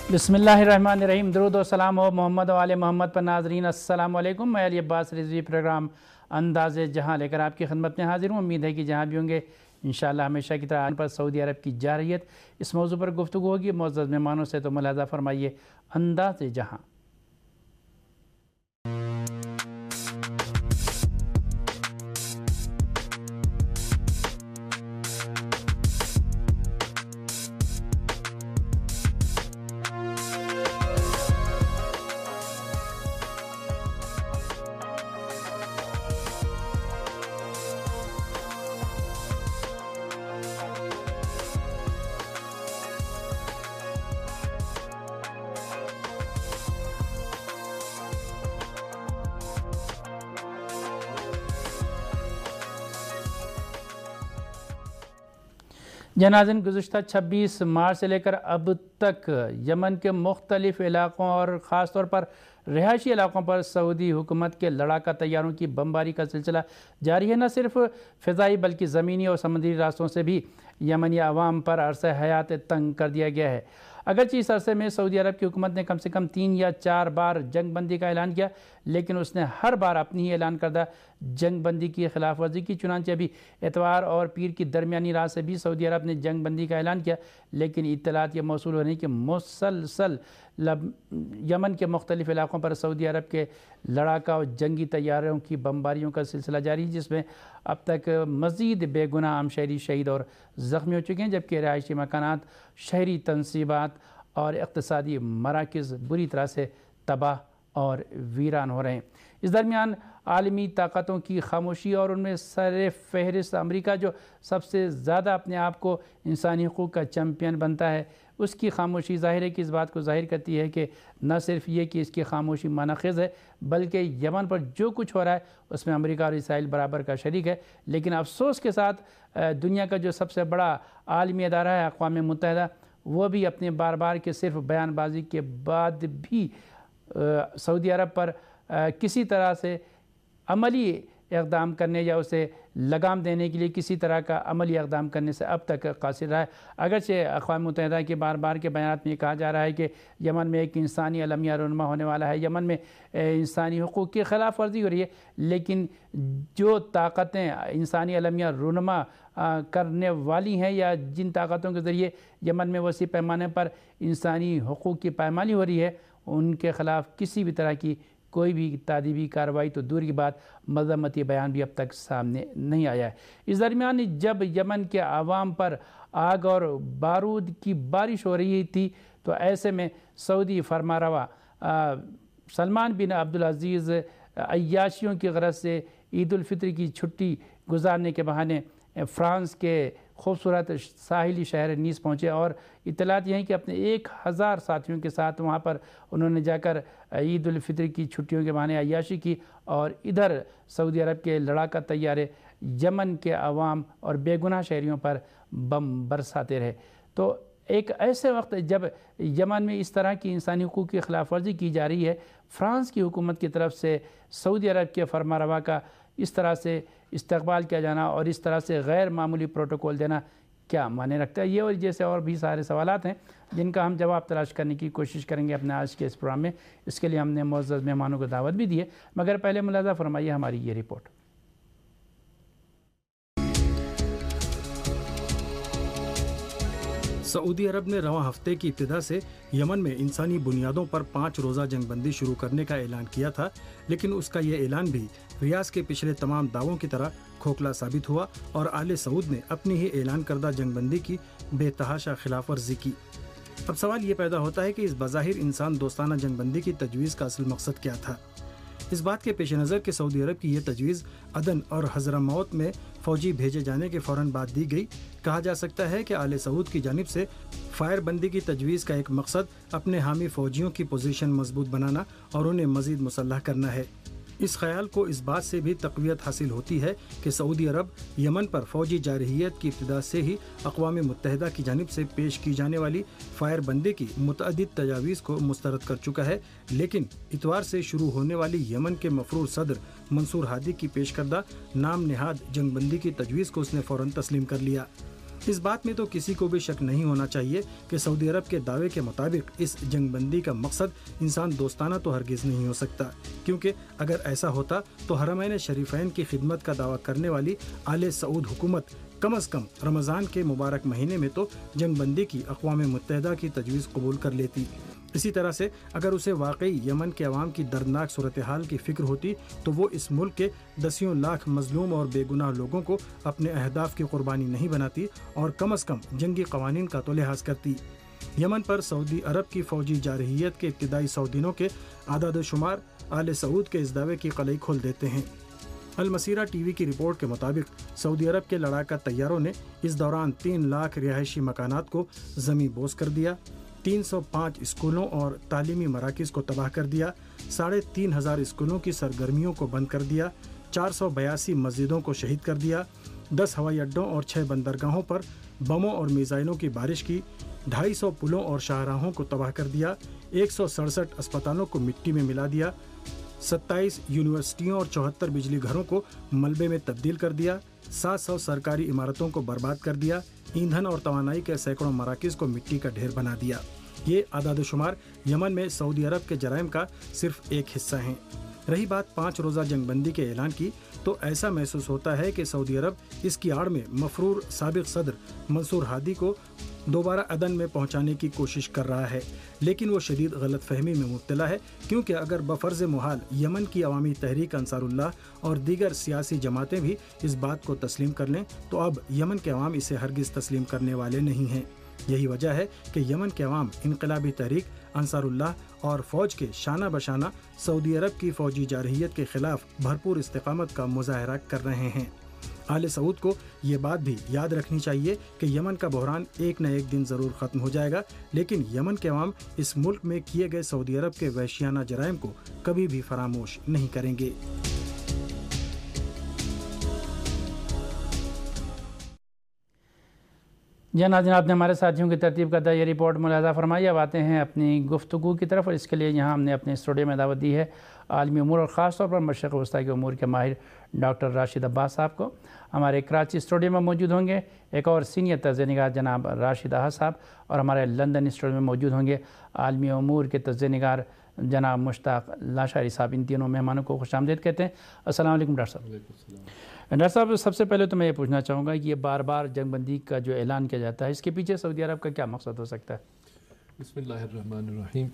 बिस्मिल्लाहिर्रहमानिर्रहीम। दरूद व सलाम हो मोहम्मद व आले मोहम्मद पर। नाज़रीन अस्सलाम वालेकुम। मैं अली अब्बास रिजवी प्रोग्राम अंदाज़े जहां लेकर आपकी खिदमत में हाजिर हूँ। उम्मीद है कि जहाँ भी होंगे इंशाअल्लाह हमेशा की तरह पर सऊदी अरब की जारहियत इस मौजू पर गुफ्तगू होगी। मुअज़्ज़ज़ मेहमानों से तो मुलाज़ा फरमाइए अंदाज़े जहां। जनाज़रीन, गुज़िश्ता 26 मार्च से लेकर अब तक यमन के मुख्तलिफ़ इलाक़ों और ख़ास तौर पर रिहायशी इलाक़ों पर सऊदी हुकूमत के लड़ाका तैयारों की बमबारी का सिलसिला जारी है। न सिर्फ फ़िज़ाई बल्कि ज़मीनी और समुद्री रास्तों से भी यमनी अवाम पर अरसे हयात तंग कर दिया गया है। अगरचे इस अरसे में सऊदी अरब की हुकूमत ने कम से कम 3 या 4 बार जंग बंदी का ऐलान किया, लेकिन उसने हर बार अपनी ही ऐलान करदा जंग बंदी की खिलाफ वर्जी की। चुनांचे अभी इतवार और पीर की दरमियानी रात से भी सऊदी अरब ने जंग बंदी का ऐलान किया, लेकिन इत्तलात ये मौसूल होने की मुसलसल यमन के मुख्तलिफ़ इलाक़ों पर सऊदी अरब के लड़ाका और जंगी तैयारों की बमबारियों का सिलसिला जारी है, जिसमें अब तक मज़ीद बेगुनाह आम शहरी शहीद और ज़ख्मी हो चुके हैं, जबकि रिहायशी मकानात, शहरी तनसीबात और इक़्तिसादी मराकिज़ बुरी तरह से तबाह और वीरान हो रहे हैं। इस दरमियान आलमी ताकतों की खामोशी और उनमें सर फहरिस्त अमरीका, जो सबसे ज़्यादा अपने आप को इंसानी हुकूक़ का चैम्पियन बनता है, उसकी खामोशी ज़ाहिर है कि इस बात को ज़ाहिर करती है कि न सिर्फ ये कि इसकी खामोशी मानख़िज़ है, बल्कि यमन पर जो कुछ हो रहा है उसमें अमरीका और इसराइल बराबर का शरीक है। लेकिन अफसोस के साथ दुनिया का जो सबसे बड़ा आलमी अदारा है अक़वाम मुत्तहिदा, वो भी अपने बार बार के सिर्फ बयानबाजी के बाद भी सऊदी अरब पर किसी तरह से अमली इक़दाम करने या उसे लगाम देने के लिए किसी तरह का अमली इक़दाम करने से अब तक कासिर रहा है। अगरचे अक़वाम मुत्तहिदा के बार बार के बयानात में ये कहा जा रहा है कि यमन में एक इंसानी अलमिया रुनमा होने वाला है, यमन में इंसानी हुकूक़ की खिलाफ वर्जी हो रही है, लेकिन जो ताकतें इंसानी अलमिया रुनमा करने वाली हैं या जिन ताकतों के ज़रिए यमन में वसी पैमाने पर इंसानी हुकूक़ की पायमाली हो रही है, उनके ख़िलाफ़ किसी भी तरह की कोई भी तादीबी कार्रवाई तो दूर की बात मज़म्मती बयान भी अब तक सामने नहीं आया है। इस दरमियान जब यमन के आवाम पर आग और बारूद की बारिश हो रही थी, तो ऐसे में सऊदी फरमारवा सलमान बिन अब्दुल अज़ीज़ अय्याशियों की गरज से ईद उल फित्र की छुट्टी गुजारने के बहाने फ़्रांस के खूबसूरत साहिली शहर नीस पहुँचे और इत्तलात यहीं कि अपने 1000 साथियों के साथ वहाँ पर उन्होंने जाकर ईद उल फित्र की छुट्टियों के बहाने अय्याशी की, और इधर सऊदी अरब के लड़ाका तैयारे यमन के अवाम और बेगुनाह शहरियों पर बम बरसाते रहे। तो एक ऐसे वक्त जब यमन में इस तरह की इंसानी हुकूक़ की खिलाफ वर्जी की जा रही है, फ़्रांस की हुकूमत की तरफ से सऊदी अरब के फरमारवा का इस तरह से इस्तकबाल किया जाना और इस तरह से गैर मामूली प्रोटोकॉल देना क्या माने रखता है? ये और जैसे और भी सारे सवालात हैं जिनका हम जवाब तलाश करने की कोशिश करेंगे अपने आज के इस प्रोग्राम में। इसके लिए हमने मुअज़्ज़ज़ मेहमानों को दावत भी दी है, मगर पहले मुलाज़ा फरमाइए हमारी ये रिपोर्ट। सऊदी अरब ने रवां हफ्ते की इब्तिदा से यमन में इंसानी बुनियादों पर 5 रोज़ा जंगबंदी शुरू करने का ऐलान किया था, लेकिन उसका ये ऐलान भी रियाज के पिछले तमाम दावों की तरह खोखला साबित हुआ और आले सऊद ने अपनी ही ऐलान करदा जंगबंदी की बेतहाशा खिलाफ वर्जी की। अब सवाल ये पैदा होता है कि इस बज़ाहिर इंसान दोस्ताना जंगबंदी की तजवीज़ का असल मकसद क्या था। इस बात के पेश नज़र कि सऊदी अरब की ये तजवीज़ अदन और हज़रमौत में फ़ौजी भेजे जाने के फ़ौरन बाद दी गई। कहा जा सकता है कि आले सऊद की जानिब से फायर बंदी की तजवीज़ का एक मकसद अपने हामी फ़ौजियों की पोजीशन मजबूत बनाना और उन्हें मज़ीद मुसल्लह करना है। इस ख्याल को इस बात से भी तक़वियत हासिल होती है कि सऊदी अरब यमन पर फ़ौजी जारहियत की इब्तिदा से ही अक़वाम मुत्तहिदा की जानिब से पेश की जाने वाली फायर बंदी की मुतअद्दिद तजावीज़ को मुस्तरद कर चुका है, लेकिन इतवार से शुरू होने वाली यमन के मफरूर सदर मंसूर हादी की पेश करदा नाम निहाद जंगबंदी की तजवीज़ को उसने फ़ौरन तस्लीम कर लिया। اس بات میں تو کسی کو بھی شک نہیں ہونا چاہیے کہ سعودی عرب کے دعوے کے مطابق اس جنگ بندی کا مقصد انسان دوستانہ تو ہرگز نہیں ہو سکتا، کیونکہ اگر ایسا ہوتا تو حرمین شریفین کی خدمت کا دعویٰ کرنے والی آل سعود حکومت کم از کم رمضان کے مبارک مہینے میں تو جنگ بندی کی اقوام متحدہ کی تجویز قبول کر لیتی۔ اسی طرح سے اگر اسے واقعی یمن کے عوام کی دردناک صورتحال کی فکر ہوتی تو وہ اس ملک کے دسیوں لاکھ مظلوم اور بے گناہ لوگوں کو اپنے اہداف کی قربانی نہیں بناتی اور کم از کم جنگی قوانین کا تو لحاظ کرتی۔ یمن پر سعودی عرب کی فوجی جارحیت کے ابتدائی 100 دنوں کے اعداد و شمار آل سعود کے اس دعوے کی قلعی کھول دیتے ہیں۔ المسیرہ ٹی وی کی رپورٹ کے مطابق سعودی عرب کے لڑاکا طیاروں نے اس دوران 3 لاکھ رہائشی مکانات کو زمیں بوس کر دیا، 305 اسکولوں اور تعلیمی مراکز کو تباہ کر دیا، 3500 اسکولوں کی سرگرمیوں کو بند کر دیا، 482 مسجدوں کو شہید کر دیا، 10 ہوائی اڈوں اور 6 بندرگاہوں پر بموں اور میزائلوں کی بارش کی، 250 پلوں اور شاہراہوں کو تباہ کر دیا، 167 اسپتالوں کو مٹی میں ملا دیا، 27 یونیورسٹیوں اور 74 بجلی گھروں کو ملبے میں تبدیل کر دیا، 700 سرکاری عمارتوں کو برباد کر دیا، ایندھن اور توانائی کے سینکڑوں مراکز کو مٹی کا ڈھیر بنا دیا۔ یہ اعداد و شمار یمن میں سعودی عرب کے جرائم کا صرف ایک حصہ ہیں۔ رہی بات 5 روزہ جنگ بندی کے اعلان کی، تو ایسا محسوس ہوتا ہے کہ سعودی عرب اس کی آڑ میں مفرور سابق صدر منصور ہادی کو دوبارہ عدن میں پہنچانے کی کوشش کر رہا ہے، لیکن وہ شدید غلط فہمی میں مبتلا ہے، کیونکہ اگر بفرض محال یمن کی عوامی تحریک انصار اللہ اور دیگر سیاسی جماعتیں بھی اس بات کو تسلیم کر لیں تو اب یمن کے عوام اسے ہرگز تسلیم کرنے والے نہیں ہیں۔ یہی وجہ ہے کہ یمن کے عوام انقلابی تحریک انصار اللہ اور فوج کے شانہ بشانہ سعودی عرب کی فوجی جارحیت کے خلاف بھرپور استقامت کا مظاہرہ کر رہے ہیں۔ آل سعود کو یہ بات بھی یاد رکھنی چاہیے کہ یمن کا بحران ایک نہ ایک دن ضرور ختم ہو جائے گا، لیکن یمن کے عوام اس ملک میں کیے گئے سعودی عرب کے وحشیانہ جرائم کو کبھی بھی فراموش نہیں کریں گے۔ جی ناظرین، آپ نے ہمارے ساتھیوں کی ترتیب کردہ یہ رپورٹ ملاحظہ فرمائی۔ اب آتے ہیں اپنی گفتگو کی طرف، اور اس کے لیے یہاں ہم نے اپنے اسٹوڈیو میں دعوت دی ہے عالمی امور اور خاص طور پر مشرق وسطیٰ کے امور کے ماہر ڈاکٹر راشد عباس صاحب کو۔ ہمارے کراچی اسٹوڈیو میں موجود ہوں گے ایک اور سینئر تجزیہ نگار جناب راشد احد صاحب، اور ہمارے لندن اسٹوڈیو میں موجود ہوں گے عالمی امور کے تجزیہ نگار جناب مشتاق لاشاری صاحب۔ ان تینوں مہمانوں کو خوش آمدید کہتے ہیں۔ السلام علیکم ڈاکٹر صاحب۔ ڈاکٹر صاحب، سب سے پہلے تو میں یہ پوچھنا چاہوں گا کہ یہ بار بار جنگ بندی کا جو اعلان کیا جاتا ہے، اس کے پیچھے سعودی عرب کا کیا مقصد ہو سکتا ہے؟ بسم اللہ الرحمن الرحیم۔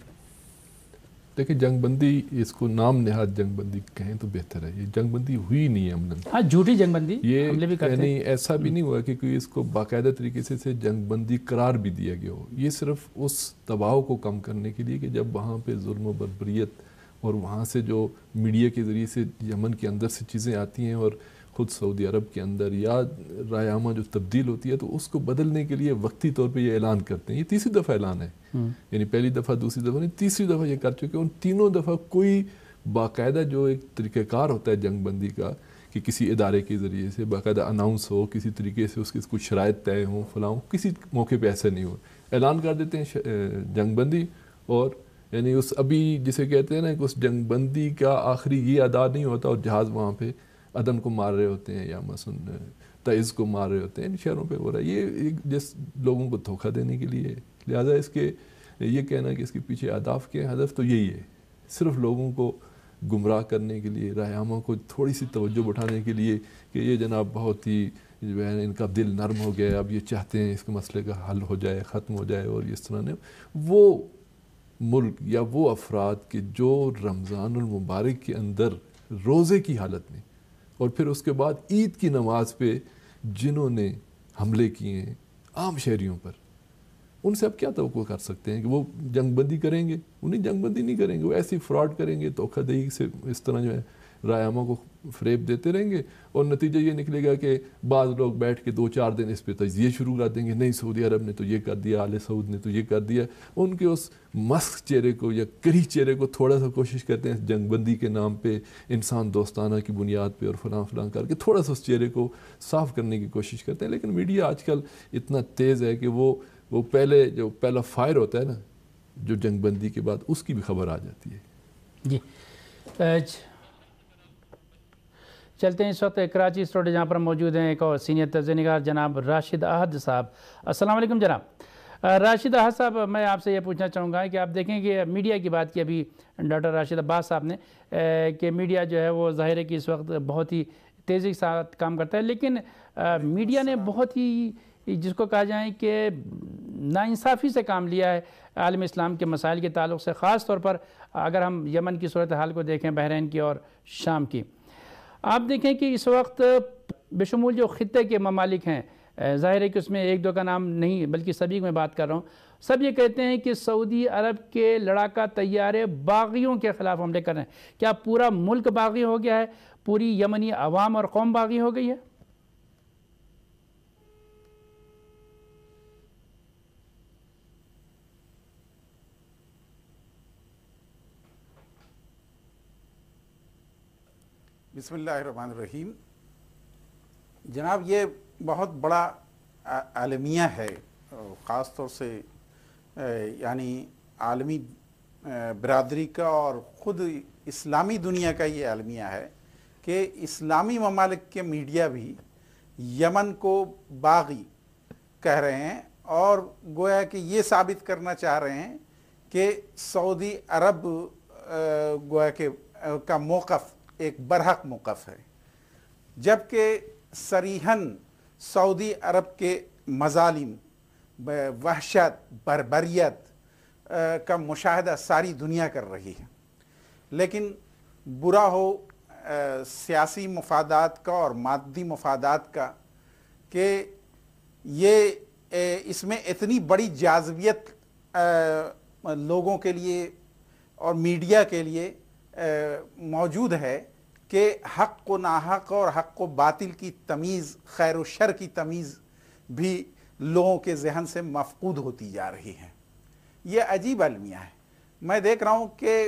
دیکھیں، جنگ بندی، اس کو نام نہاد جنگ بندی کہیں تو بہتر ہے۔ یہ جنگ بندی ہوئی نہیں ہے عملاً، ہاں جھوٹی جنگ بندی، یہ حملے بھی کرتے ہیں۔ ایسا بھی نہیں ہوا کہ کوئی اس کو باقاعدہ طریقے سے جنگ بندی قرار بھی دیا گیا ہو۔ یہ صرف اس دباؤ کو کم کرنے کے لیے کہ جب وہاں پہ ظلم و بربریت اور وہاں سے جو میڈیا کے ذریعے سے یمن کے اندر سے چیزیں آتی ہیں اور خود سعودی عرب کے اندر یا رائے عامہ جو تبدیل ہوتی ہے، تو اس کو بدلنے کے لیے وقتی طور پہ یہ اعلان کرتے ہیں۔ یہ تیسری دفعہ اعلان ہے، یعنی پہلی دفعہ، دوسری دفعہ نہیں، تیسری دفعہ یہ کر چکے ہیں۔ ان تینوں دفعہ کوئی باقاعدہ جو ایک طریقہ کار ہوتا ہے جنگ بندی کا، کہ کسی ادارے کے ذریعے سے باقاعدہ اناؤنس ہو، کسی طریقے سے اس کی کچھ شرائط طے ہوں، فلاں، کسی موقع پہ ایسا نہیں ہو، اعلان کر دیتے ہیں جنگ بندی۔ اور یعنی اس ابھی جسے کہتے ہیں نا کہ اس جنگ بندی کا آخری یہ ادا نہیں ہوتا اور جہاز وہاں پہ عدن کو مار رہے ہوتے ہیں یا مثلا تعز کو مار رہے ہوتے ہیں، ان شہروں پہ ہو رہا ہے۔ یہ جس لوگوں کو دھوکہ دینے کے لیے، لہٰذا اس کے یہ کہنا کہ اس کے پیچھے اہداف کے ہدف تو یہی ہے، صرف لوگوں کو گمراہ کرنے کے لیے، رائے عامہ کو تھوڑی سی توجہ بٹھانے کے لیے کہ یہ جناب بہت ہی جو ہے ان کا دل نرم ہو گیا، اب یہ چاہتے ہیں اس کے مسئلے کا حل ہو جائے، ختم ہو جائے۔ اور اس طرح نے وہ ملک یا وہ افراد کے جو رمضان المبارک کے اندر روزے کی حالت میں اور پھر اس کے بعد عید کی نماز پہ جنہوں نے حملے کیے ہیں عام شہریوں پر، ان سے اب کیا توقع کر سکتے ہیں کہ وہ جنگ بندی کریں گے؟ انہیں جنگ بندی نہیں کریں گے، وہ ایسی فراڈ کریں گے، دھوکہ دہی سے اس طرح جو ہے رائے عامہ کو فریب دیتے رہیں گے، اور نتیجہ یہ نکلے گا کہ بعض لوگ بیٹھ کے 2-4 دن اس پہ تجزیے شروع کر دیں گے، نہیں سعودی عرب نے تو یہ کر دیا، آل سعود نے تو یہ کر دیا۔ ان کے اس مسخ چہرے کو یا کری چہرے کو تھوڑا سا کوشش کرتے ہیں جنگ بندی کے نام پہ، انسان دوستانہ کی بنیاد پہ اور فلاں فلاں کر کے تھوڑا سا اس چہرے کو صاف کرنے کی کوشش کرتے ہیں۔ لیکن میڈیا آج کل اتنا تیز ہے کہ وہ پہلا فائر ہوتا ہے نا جو جنگ بندی کے بعد، اس کی بھی خبر آ جاتی ہے۔ جی چلتے ہیں اس وقت کراچی اسٹوڈیو جہاں پر موجود ہیں ایک اور سینئر تجزیہ نگار جناب راشد احد صاحب. السلام علیکم جناب. راشد احد صاحب، میں آپ سے یہ پوچھنا چاہوں گا کہ آپ دیکھیں کہ میڈیا کی بات کی ابھی ڈاکٹر راشد عباس صاحب نے کہ میڈیا جو ہے وہ ظاہر ہے کہ اس وقت بہت ہی تیزی کے ساتھ کام کرتا ہے، لیکن میڈیا نے بہت ہی جس کو کہا جائے کہ ناانصافی سے کام لیا ہے عالم اسلام کے مسائل کے تعلق سے، خاص طور پر اگر ہم یمن کی صورتحال کو دیکھیں، بحرین کی اور شام کی. آپ دیکھیں کہ اس وقت بشمول جو خطے کے ممالک ہیں، ظاہر ہے کہ اس میں ایک دو کا نام نہیں بلکہ سبھی میں بات کر رہا ہوں، سب یہ کہتے ہیں کہ سعودی عرب کے لڑاکا طیارے باغیوں کے خلاف حملے کر رہے ہیں. کیا پورا ملک باغی ہو گیا ہے؟ پوری یمنی عوام اور قوم باغی ہو گئی ہے؟ بسم اللہ الرحمن الرحیم. جناب، یہ بہت بڑا عالمیہ ہے، خاص طور سے یعنی عالمی برادری کا اور خود اسلامی دنیا کا یہ عالمیہ ہے کہ اسلامی ممالک کے میڈیا بھی یمن کو باغی کہہ رہے ہیں اور گویا کہ یہ ثابت کرنا چاہ رہے ہیں کہ سعودی عرب گویا کہ کا موقف ایک برحق موقف ہے، جبکہ صریحاً سعودی عرب کے مظالم، وحشت، بربریت کا مشاہدہ ساری دنیا کر رہی ہے. لیکن برا ہو سیاسی مفادات کا اور مادی مفادات کا کہ یہ اس میں اتنی بڑی جاذبیت لوگوں کے لیے اور میڈیا کے لیے موجود ہے کہ حق و ناحق اور حق و باطل کی تمیز، خیر و شر کی تمیز بھی لوگوں کے ذہن سے مفقود ہوتی جا رہی ہے. یہ عجیب المیہ ہے. میں دیکھ رہا ہوں کہ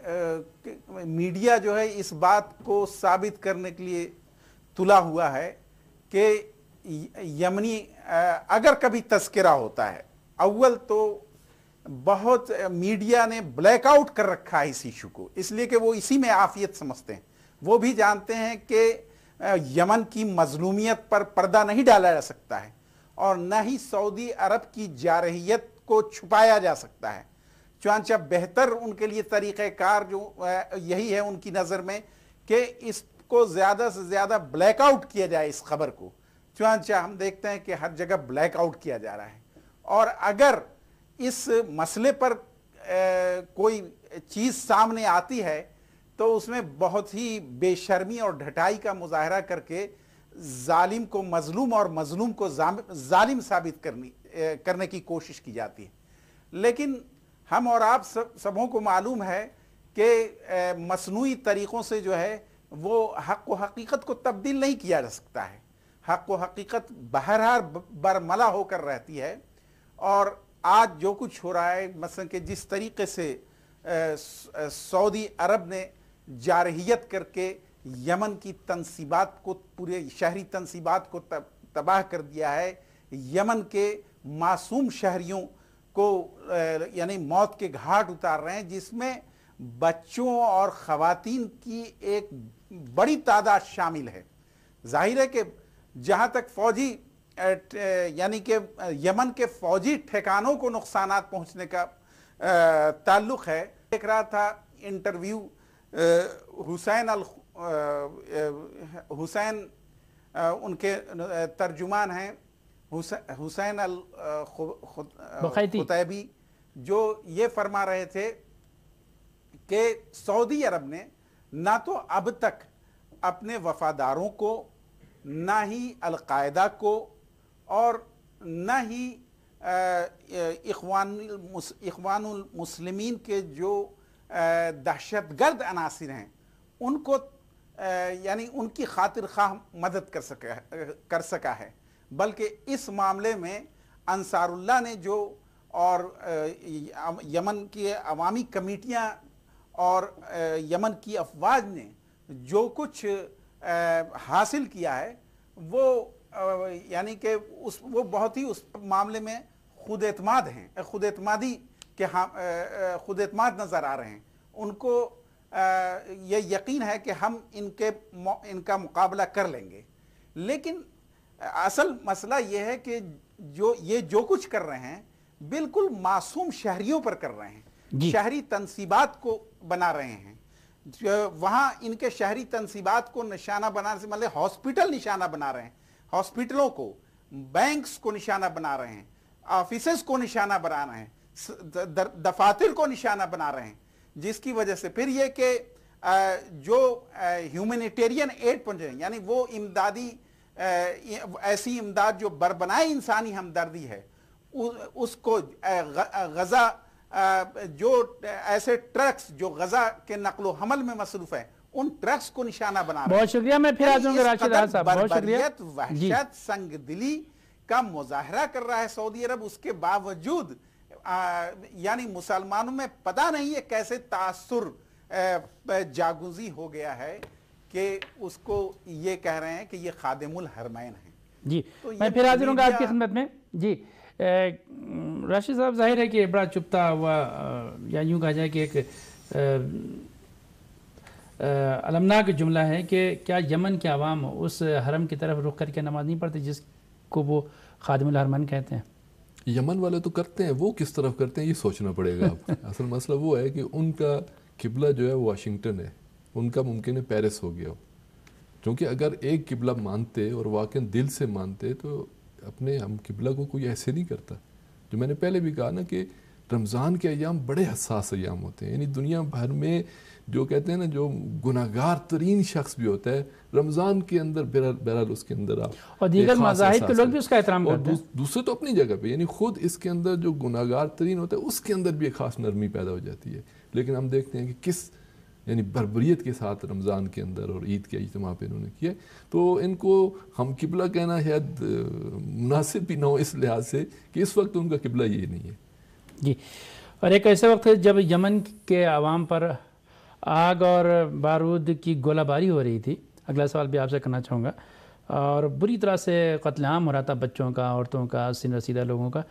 میڈیا جو ہے اس بات کو ثابت کرنے کے لیے تلا ہوا ہے کہ یمنی اگر کبھی تذکرہ ہوتا ہے، اول تو بہت میڈیا نے بلیک آؤٹ کر رکھا ہے اس ایشو کو، اس لیے کہ وہ اسی میں عافیت سمجھتے ہیں. وہ بھی جانتے ہیں کہ یمن کی مظلومیت پر پردہ نہیں ڈالا جا سکتا ہے اور نہ ہی سعودی عرب کی جارحیت کو چھپایا جا سکتا ہے. چنانچہ بہتر ان کے لیے طریقہ کار جو یہی ہے ان کی نظر میں کہ اس کو زیادہ سے زیادہ بلیک آؤٹ کیا جائے اس خبر کو. چنانچہ ہم دیکھتے ہیں کہ ہر جگہ بلیک آؤٹ کیا جا رہا ہے. اور اگر اس مسئلے پر کوئی چیز سامنے آتی ہے تو اس میں بہت ہی بے شرمی اور ڈھٹائی کا مظاہرہ کر کے ظالم کو مظلوم اور مظلوم کو ظالم ثابت کرنے کی کوشش کی جاتی ہے. لیکن ہم اور آپ سبوں کو معلوم ہے کہ مصنوعی طریقوں سے جو ہے وہ حق و حقیقت کو تبدیل نہیں کیا جا سکتا ہے. حق و حقیقت بہرحال برملا ہو کر رہتی ہے. اور آج جو کچھ ہو رہا ہے، مثلا کہ جس طریقے سے سعودی عرب نے جارحیت کر کے یمن کی تنصیبات کو، پورے شہری تنصیبات کو تباہ کر دیا ہے، یمن کے معصوم شہریوں کو یعنی موت کے گھاٹ اتار رہے ہیں، جس میں بچوں اور خواتین کی ایک بڑی تعداد شامل ہے. ظاہر ہے کہ جہاں تک فوجی یعنی کہ یمن کے فوجی ٹھکانوں کو نقصانات پہنچنے کا تعلق ہے. دیکھ رہا تھا انٹرویو حسین ان کے ترجمان ہیں حسین الخطیبی، جو یہ فرما رہے تھے کہ سعودی عرب نے نہ تو اب تک اپنے وفاداروں کو، نہ ہی القاعدہ کو، اور نہ ہی اخوان المسلمین کے جو دہشت گرد عناصر ہیں ان کو یعنی ان کی خاطر خواہ مدد کر سکا ہے، بلکہ اس معاملے میں انصار اللہ نے جو اور یمن کی عوامی کمیٹیاں اور یمن کی افواج نے جو کچھ حاصل کیا ہے وہ یعنی کہ وہ بہت ہی اس معاملے میں خود اعتماد ہیں، خود اعتماد نظر آ رہے ہیں. ان کو یہ یقین ہے کہ ہم ان کا مقابلہ کر لیں گے. لیکن اصل مسئلہ یہ ہے کہ جو کچھ کر رہے ہیں بالکل معصوم شہریوں پر کر رہے ہیں. شہری تنصیبات کو بنا رہے ہیں. وہاں ان کے شہری تنصیبات کو نشانہ بنانے سے مطلب ہاسپٹل نشانہ بنا رہے ہیں, ہاسپٹلوں کو, بینکس کو نشانہ بنا رہے ہیں, آفیسز کو نشانہ بنا رہے ہیں, دفاتر کو نشانہ بنا رہے ہیں, جس کی وجہ سے پھر یہ کہ جو ہیومینیٹیرین ایڈ پہنچے ہیں, یعنی وہ امدادی ایسی امداد جو بربنائے انسانی ہمدردی ہے, اس کو غزہ جو ایسے ٹرکس جو غزہ کے نقل و حمل میں مصروف ہیں ان ٹرکس کو نشانہ بنا رہے ہیں. بہت شکریہ. میں پھر آ جاؤں گا راشد احد صاحب. بہت شکریہ. وحشت, سنگ دلی کا مظاہرہ کر رہا ہے سعودی عرب, اس کے باوجود یعنی مسلمانوں میں پتہ نہیں ہے کیسے تاثر جاگوزی ہو گیا ہے کہ اس کو یہ کہہ رہے ہیں کہ یہ خادم الحرمین ہیں. جی میں پھر حاضر ہوں گا آپ کی خدمت میں. جی راشد صاحب, ظاہر ہے کہ بڑا چپتا ہوا یا یوں کہا جائے کہ ایک المناک جملہ ہے کہ کیا یمن کے عوام اس حرم کی طرف رخ کر کے نماز نہیں پڑھتے جس کو وہ خادم الحرمین کہتے ہیں؟ یمن والے تو کرتے ہیں, وہ کس طرف کرتے ہیں یہ سوچنا پڑے گا آپ. اصل مسئلہ وہ ہے کہ ان کا قبلہ جو ہے واشنگٹن ہے, ان کا ممکن ہے پیرس ہو گیا ہو. کیونکہ اگر ایک قبلہ مانتے اور واقعا دل سے مانتے تو اپنے ہم قبلہ کو کوئی ایسے نہیں کرتا. جو میں نے پہلے بھی کہا نا کہ رمضان کے ایام بڑے حساس ایام ہوتے ہیں, یعنی دنیا بھر میں جو کہتے ہیں نا جو گناہگار ترین شخص بھی ہوتا ہے رمضان کے اندر بہرحال اس کے اندر آپ اور دیگر مذاہب کے لوگ بھی اس کا احترام کرتے ہیں, اور دوسرے تو اپنی جگہ پہ, یعنی خود اس کے اندر جو گناہگار ترین ہوتا ہے اس کے اندر بھی ایک خاص نرمی پیدا ہو جاتی ہے. لیکن ہم دیکھتے ہیں کہ کس یعنی بربریت کے ساتھ رمضان کے اندر اور عید کے اجتماع پہ انہوں نے کیا, تو ان کو ہم قبلہ کہنا شاید مناسب بھی نہ ہو اس لحاظ سے کہ اس وقت ان کا قبلہ یہ نہیں ہے. جی, اور ایک ایسے وقت ہے جب یمن کے عوام پر آگ اور بارود کی گولہ باری ہو رہی تھی. اگلا سوال بھی آپ سے کرنا چاہوں گا. اور بری طرح سے قتل عام ہو رہا تھا بچوں کا, عورتوں کا, سن رسیدہ لوگوں کا.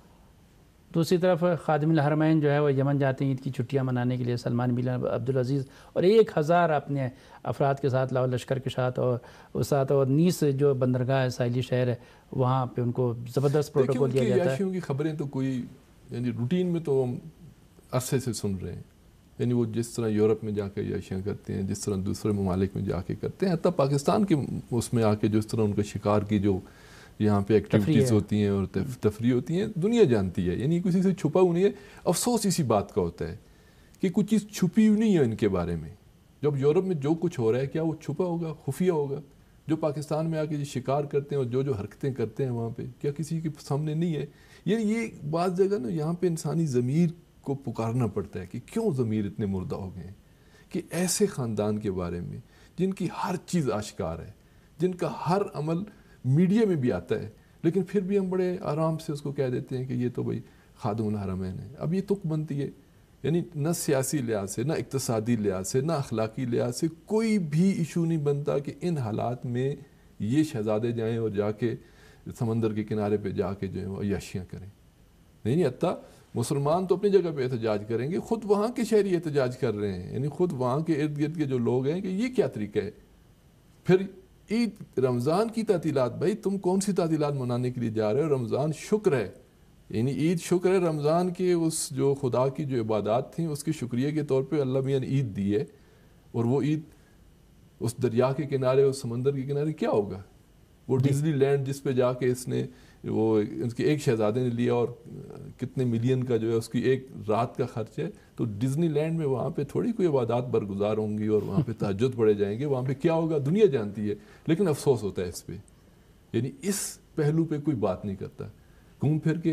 دوسری طرف خادم الحرمین جو ہے وہ یمن جاتے ہیں عید کی چھٹیاں منانے کے لیے, سلمان بن عبدالعزیز اور 1000 اپنے افراد کے ساتھ, لاہور لشکر کے ساتھ اور اس ساتھ, اور نیس جو بندرگاہ ہے, ساحلی شہر ہے, وہاں پہ ان کو زبردست پروٹوکول دیا جاتا ہے. عیاشیوں کی خبریں تو کوئی یعنی روٹین میں تو ہم عرصے سے سن رہے ہیں, یعنی وہ جس طرح یورپ میں جا کے عیاشیاں کرتے ہیں, جس طرح دوسرے ممالک میں جا کے کرتے ہیں, حتیٰ پاکستان کے اس میں آ کے جس طرح ان کا شکار کی جو یہاں پہ ایکٹیویٹیز ہوتی ہیں اور تفریح ہوتی ہیں, دنیا جانتی ہے. یعنی کسی سے چھپا ہوا نہیں ہے. افسوس اسی بات کا ہوتا ہے کہ کچھ چیز چھپی ہوئی نہیں ہے ان کے بارے میں. جب یورپ میں جو کچھ ہو رہا ہے کیا وہ چھپا ہوگا, خفیہ ہوگا؟ جو پاکستان میں آ کے شکار کرتے ہیں اور جو حرکتیں کرتے ہیں وہاں پہ, کیا کسی کے سامنے نہیں ہے؟ یعنی یہ بعض جگہ نا یہاں پہ انسانی ضمیر کو پکارنا پڑتا ہے کہ کیوں ضمیر اتنے مردہ ہو گئے ہیں کہ ایسے خاندان کے بارے میں جن کی ہر چیز آشکار ہے, جن کا ہر عمل میڈیا میں بھی آتا ہے, لیکن پھر بھی ہم بڑے آرام سے اس کو کہہ دیتے ہیں کہ یہ تو بھائی خادم الحرمین ہے. اب یہ تک بنتی ہے, یعنی نہ سیاسی لحاظ سے, نہ اقتصادی لحاظ سے, نہ اخلاقی لحاظ سے کوئی بھی ایشو نہیں بنتا کہ ان حالات میں یہ شہزادے جائیں اور جا کے سمندر کے کنارے پہ جا کے جو ہے وہ عیاشیاں کریں. نہیں, حتیٰ مسلمان تو اپنی جگہ پہ احتجاج کریں گے, خود وہاں کے شہری احتجاج کر رہے ہیں, یعنی خود وہاں کے ارد گرد کے جو لوگ ہیں کہ یہ کیا طریقہ ہے. پھر عید رمضان کی تعطیلات, بھائی تم کون سی تعطیلات منانے کے لیے جا رہے ہو؟ رمضان شکر ہے, یعنی عید شکر ہے. رمضان کے اس جو خدا کی جو عبادات تھیں اس کے شکریہ کے طور پہ اللہ میاں نے عید دی ہے, اور وہ عید اس دریا کے کنارے, اس سمندر کے کنارے کیا ہوگا؟ وہ ڈزنی لینڈ جس پہ جا کے اس نے وہ اس کے ایک شہزادے نے لیا اور کتنے ملین کا جو ہے اس کی ایک رات کا خرچ ہے, تو ڈزنی لینڈ میں وہاں پہ تھوڑی کوئی عبادات برگزار ہوں گی اور وہاں پہ تہجد پڑھے جائیں گے. وہاں پہ کیا ہوگا دنیا جانتی ہے. لیکن افسوس ہوتا ہے اس پہ, یعنی اس پہلو پہ کوئی بات نہیں کرتا. گھوم پھر کے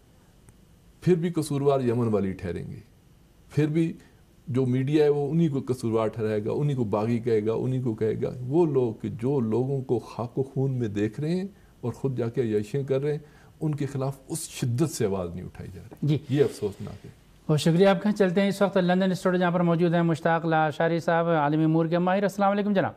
پھر بھی قصوروار یمن والی ٹھہریں گے, پھر بھی جو میڈیا ہے وہ انہی کو قصوروار ٹھہرائے گا, انہی کو باغی کہے گا, انہی کو کہے گا. وہ لوگ کہ جو لوگوں کو خاک و خون میں دیکھ رہے ہیں اور خود جا کے عیاشیاں کر رہے ہیں, ان کے خلاف اس شدت سے آواز نہیں اٹھائی جا رہی. یہ افسوسناک ہے. بہت شکریہ آپ کا. چلتے ہیں اس وقت لندن اسٹوڈیو جہاں پر موجود ہیں مشتاق لاشاری صاحب, عالمی امور کے ماہر. السلام علیکم جناب.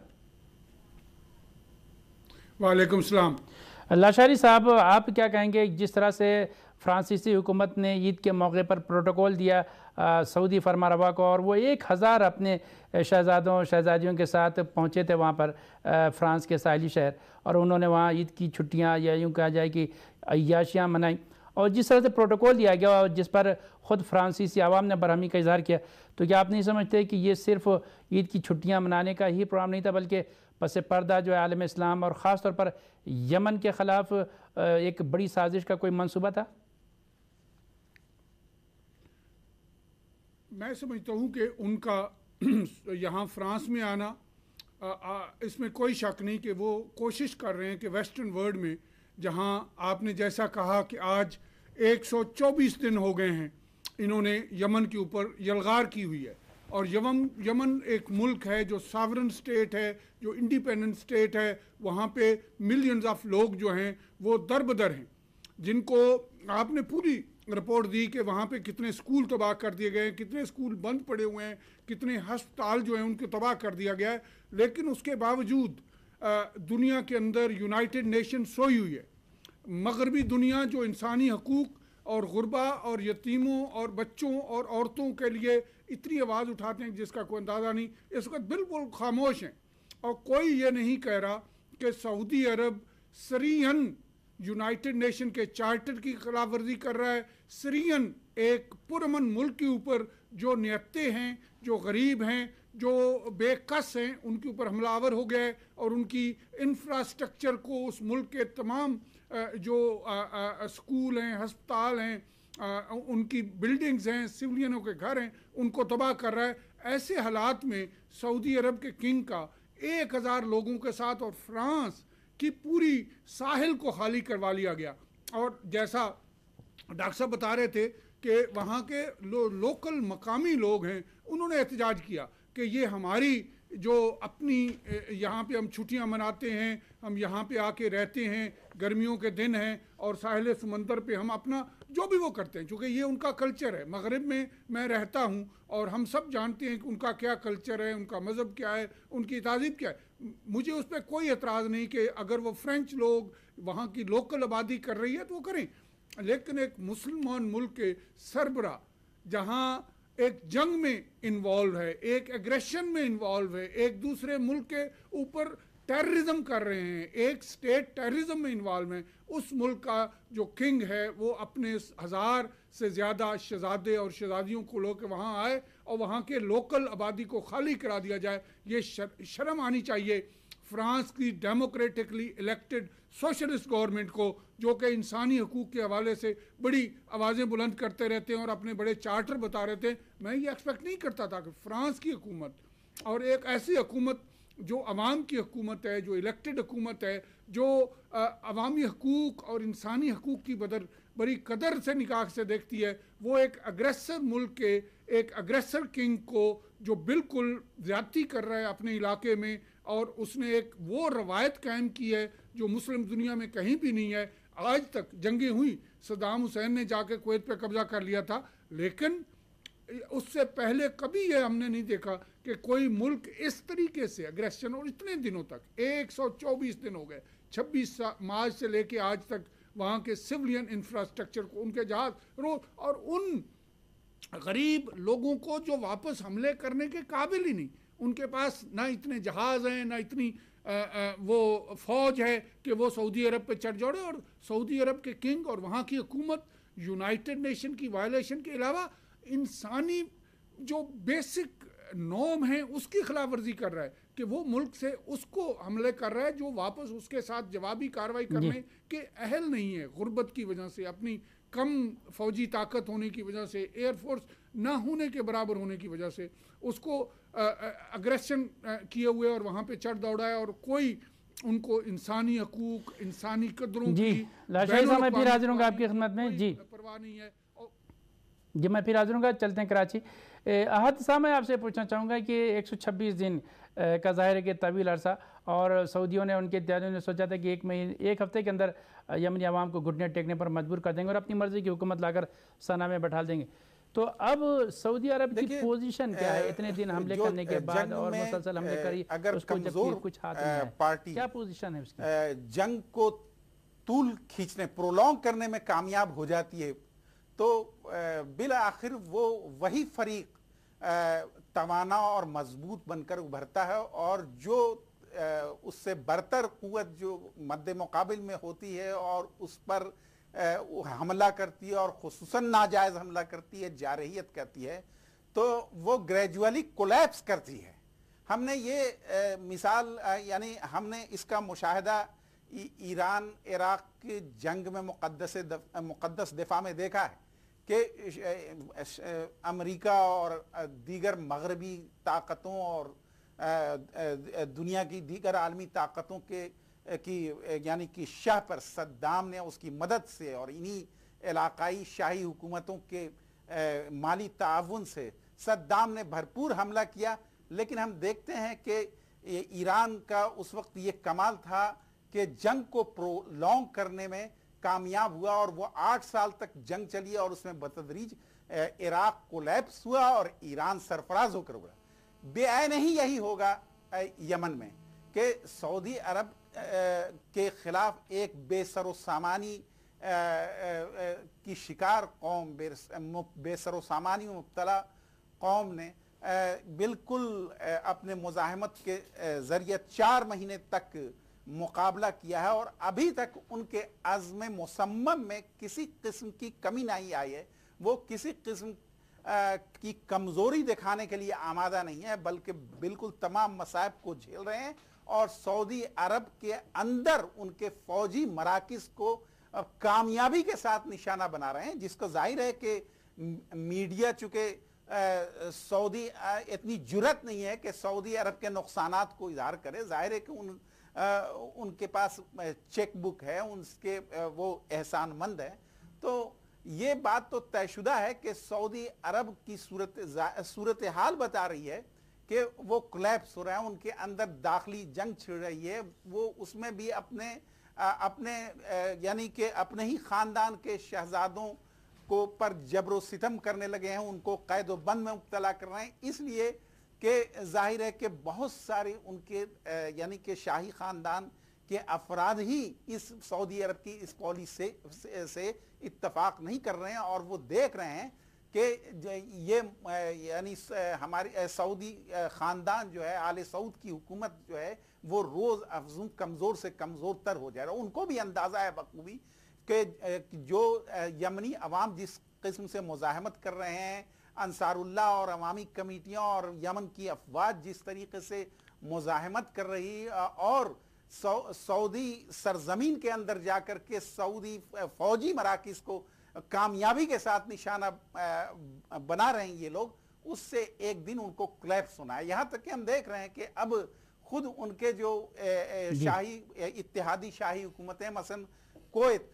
وعلیکم السلام. لاشاری صاحب, آپ کیا کہیں گے جس طرح سے فرانسیسی حکومت نے عید کے موقع پر پروٹوکول دیا سعودی فرمانروا کو، اور وہ 1000 اپنے شہزادوں شہزادیوں کے ساتھ پہنچے تھے وہاں پر فرانس کے ساحلی شہر، اور انہوں نے وہاں عید کی چھٹیاں یا یوں کہا جائے کہ عیاشیاں منائیں، اور جس طرح سے پروٹوکول دیا گیا اور جس پر خود فرانسیسی عوام نے برہمی کا اظہار کیا، تو کیا آپ نہیں سمجھتے کہ یہ صرف عید کی چھٹیاں منانے کا ہی پروگرام نہیں تھا، بلکہ پس پردہ جو ہے عالم اسلام اور خاص طور پر یمن کے خلاف ایک بڑی سازش کا کوئی منصوبہ تھا؟ میں سمجھتا ہوں کہ ان کا یہاں فرانس میں آنا، اس میں کوئی شک نہیں کہ وہ کوشش کر رہے ہیں کہ ویسٹرن ورلڈ میں، جہاں آپ نے جیسا کہا کہ آج 124 دن ہو گئے ہیں انہوں نے یمن کے اوپر یلغار کی ہوئی ہے، اور یمن ایک ملک ہے جو ساورن سٹیٹ ہے، جو انڈیپینڈنٹ سٹیٹ ہے، وہاں پہ ملینز آف لوگ جو ہیں وہ دربدر ہیں، جن کو آپ نے پوری رپورٹ دی کہ وہاں پہ کتنے اسکول تباہ کر دیے گئے ہیں، کتنے اسکول بند پڑے ہوئے ہیں، کتنے ہسپتال جو ہیں ان کو تباہ کر دیا گیا ہے، لیکن اس کے باوجود دنیا کے اندر یونائٹڈ نیشن سوئی ہوئی ہے۔ مغربی دنیا جو انسانی حقوق اور غربا اور یتیموں اور بچوں اور عورتوں کے لیے اتنی آواز اٹھاتے ہیں جس کا کوئی اندازہ نہیں، اس وقت بالکل خاموش ہیں، اور کوئی یہ نہیں کہہ رہا کہ سعودی عرب سریحاً یونائٹڈ نیشن کے چارٹر کی خلاف ورزی کر رہا ہے، سریحاً ایک پرامن ملک کے اوپر جو نہتے ہیں، جو غریب ہیں، جو بے کس ہیں، ان کے اوپر حملہ آور ہو گیا ہے، اور ان کی انفراسٹرکچر کو، اس ملک کے تمام جو اسکول ہیں، ہسپتال ہیں، ان کی بلڈنگز ہیں، سولینوں کے گھر ہیں، ان کو تباہ کر رہا ہے۔ ایسے حالات میں سعودی عرب کے کنگ کا 1000 لوگوں کے ساتھ اور فرانس کی پوری ساحل کو خالی کروا لیا گیا، اور جیسا ڈاکٹر صاحب بتا رہے تھے کہ وہاں کے لوکل مقامی لوگ ہیں، انہوں نے احتجاج کیا کہ یہ ہماری جو اپنی یہاں پہ ہم چھٹیاں مناتے ہیں، ہم یہاں پہ آ کے رہتے ہیں، گرمیوں کے دن ہیں اور ساحل سمندر پہ ہم اپنا جو بھی وہ کرتے ہیں، چونکہ یہ ان کا کلچر ہے۔ مغرب میں رہتا ہوں اور ہم سب جانتے ہیں کہ ان کا کیا کلچر ہے، ان کا مذہب کیا ہے، ان کی تہذیب کیا ہے۔ مجھے اس پہ کوئی اعتراض نہیں کہ اگر وہ فرینچ لوگ وہاں کی لوکل آبادی کر رہی ہے تو وہ کریں، لیکن ایک مسلمان ملک کے سربراہ جہاں ایک جنگ میں انوالو ہے، ایک ایگریشن میں انوالو ہے، ایک دوسرے ملک کے اوپر ٹیررزم کر رہے ہیں، ایک سٹیٹ ٹیررزم میں انوالو ہیں، اس ملک کا جو کنگ ہے وہ اپنے 1000 سے زیادہ شہزادے اور شہزادیوں کو لو کے وہاں آئے اور وہاں کے لوکل آبادی کو خالی کرا دیا جائے، یہ شرم آنی چاہیے فرانس کی ڈیموکریٹکلی الیکٹڈ سوشلسٹ گورنمنٹ کو، جو کہ انسانی حقوق کے حوالے سے بڑی آوازیں بلند کرتے رہتے ہیں اور اپنے بڑے چارٹر بتا رہے تھے۔ میں یہ ایکسپیکٹ نہیں کرتا تھا کہ فرانس کی حکومت اور ایک ایسی حکومت جو عوام کی حکومت ہے، جو الیکٹڈ حکومت ہے، جو عوامی حقوق اور انسانی حقوق کی بڑی قدر سے نگاہ سے دیکھتی ہے، وہ ایک اگریسر ملک کے ایک اگریسر کنگ کو جو بالکل زیادتی کر رہا ہے اپنے علاقے میں، اور اس نے ایک وہ روایت قائم کی ہے جو مسلم دنیا میں کہیں بھی نہیں ہے۔ آج تک جنگیں ہوئی، صدام حسین نے جا کے کویت پہ قبضہ کر لیا تھا، لیکن اس سے پہلے کبھی یہ ہم نے نہیں دیکھا کہ کوئی ملک اس طریقے سے اگریشن، اور اتنے دنوں تک 124 دن ہو گئے، 26 مارچ سے لے کے آج تک وہاں کے سولین انفراسٹرکچر کو، ان کے جہاز اور ان غریب لوگوں کو جو واپس حملے کرنے کے قابل ہی نہیں، ان کے پاس نہ اتنے جہاز ہیں، نہ اتنی وہ فوج ہے کہ وہ سعودی عرب پہ چڑھ جوڑے، اور سعودی عرب کے کنگ اور وہاں کی حکومت یونائٹڈ نیشن کی وائلیشن کے علاوہ انسانی جو بیسک نورم ہیں اس کی خلاف ورزی کر رہا ہے، کہ وہ ملک سے اس کو حملے کر رہا ہے جو واپس اس کے ساتھ جوابی کارروائی کرنے کے اہل نہیں ہے، غربت کی وجہ سے، اپنی کم فوجی طاقت ہونے کی وجہ سے، ایئر فورس نہ ہونے کے برابر ہونے کی وجہ سے اس کو اگریشن کیے ہوئے اور وہاں پہ چڑھ دوڑا ہے، اور کوئی ان کو انسانی حقوق، انسانی قدروں کی لاشائی صاحب میں پھر حاضر ہوں گا آپ کی خدمت میں۔ پرواہ نہیں ہے۔ جی میں پھر حاضر ہوں گا، چلتے ہیں کراچی۔ احد صاحب میں آپ سے پوچھنا چاہوں گا کہ 126 دن کا ظاہر ہے کہ طویل عرصہ، اور سعودیوں نے، ان کے اتحادیوں نے سوچا تھا کہ ایک ہفتے کے اندر یمنی عوام کو گھٹنے ٹیکنے پر مجبور کر دیں گے اور اپنی مرضی کی حکومت لا کر سنا میں بٹھا دیں گے۔ تو اب سعودی عرب کی پوزیشن کیا ہے اتنے دن حملے کرنے کے بعد اور مسلسل حملے کری، اگر اس کو جب کچھ ہاتھ نہیں ہے، کیا پوزیشن ہے اس کی؟ جنگ کو طول کھینچنے پرولونگ کرنے میں کامیاب ہو جاتی ہے تو بالآخر وہ وہی فریق توانا اور مضبوط بن کر ابھرتا ہے، اور جو اس سے برتر قوت جو مد مقابل میں ہوتی ہے اور اس پر حملہ کرتی ہے اور خصوصاً ناجائز حملہ کرتی ہے، جارحیت کرتی ہے، تو وہ گریجولی کولیپس کرتی ہے۔ ہم نے یہ مثال یعنی ہم نے اس کا مشاہدہ ایران عراق کی جنگ میں مقدس دفاع میں دیکھا ہے کہ امریکہ اور دیگر مغربی طاقتوں اور دنیا کی دیگر عالمی طاقتوں کی یعنی کہ شاہ پر صدام نے اس کی مدد سے اور انہی علاقائی شاہی حکومتوں کے مالی تعاون سے صدام نے بھرپور حملہ کیا، لیکن ہم دیکھتے ہیں کہ ایران کا اس وقت یہ کمال تھا کہ جنگ کو پرولونگ کرنے میں کامیاب ہوا، اور وہ 8 سال تک جنگ چلی اور اس میں بتدریج عراق کولیپس ہوا اور ایران سرفراز ہو کر ابھرا۔ بے عین ہی یہی ہوگا یمن میں کہ سعودی عرب کے خلاف ایک بے سر و سامانی کی شکار قوم، بے سر و سامانی میں مبتلا قوم نے بالکل اپنے مزاحمت کے ذریعے 4 مہینے تک مقابلہ کیا ہے، اور ابھی تک ان کے عزم مصمم میں کسی قسم کی کمی نہیں آئی ہے۔ وہ کسی قسم کی کمزوری دکھانے کے لیے آمادہ نہیں ہے، بلکہ بالکل تمام مصائب کو جھیل رہے ہیں، اور سعودی عرب کے اندر ان کے فوجی مراکز کو کامیابی کے ساتھ نشانہ بنا رہے ہیں، جس کو ظاہر ہے کہ میڈیا چونکہ سعودی اتنی جرت نہیں ہے کہ سعودی عرب کے نقصانات کو اظہار کرے۔ ظاہر ہے کہ ان کے پاس چیک بک ہے، ان کے وہ احسان مند ہے، تو یہ بات تو طے شدہ ہے کہ سعودی عرب کی صورتحال بتا رہی ہے کہ وہ کولیپس ہو رہا ہے، ان کے اندر داخلی جنگ چھڑ رہی ہے، وہ اس میں بھی اپنے یعنی کہ اپنے ہی خاندان کے شہزادوں کو پر جبر و ستم کرنے لگے ہیں، ان کو قید و بند میں مبتلا کر رہے ہیں، اس لیے کہ ظاہر ہے کہ بہت سارے ان کے یعنی کہ شاہی خاندان کے افراد ہی اس سعودی عرب کی اس پالیسی سے اتفاق نہیں کر رہے ہیں، اور وہ دیکھ رہے ہیں کہ یہ یعنی ہماری سعودی خاندان جو ہے، آل سعود کی حکومت جو ہے، وہ روز افزوں کمزور سے کمزور تر ہو جائے رہا ہے۔ ان کو بھی اندازہ ہے بخوبی کہ جو یمنی عوام جس قسم سے مزاحمت کر رہے ہیں، انصار اللہ اور عوامی کمیٹیاں اور یمن کی افواج جس طریقے سے مزاحمت کر رہی، اور سعودی سرزمین کے اندر جا کر کے سعودی فوجی مراکز کو کامیابی کے ساتھ نشانہ بنا رہے ہیں یہ لوگ، اس سے ایک دن ان کو کولیپس ہونا ہے۔ یہاں تک کہ ہم دیکھ رہے ہیں کہ اب خود ان کے جو شاہی اتحادی شاہی حکومتیں مثلا کویت،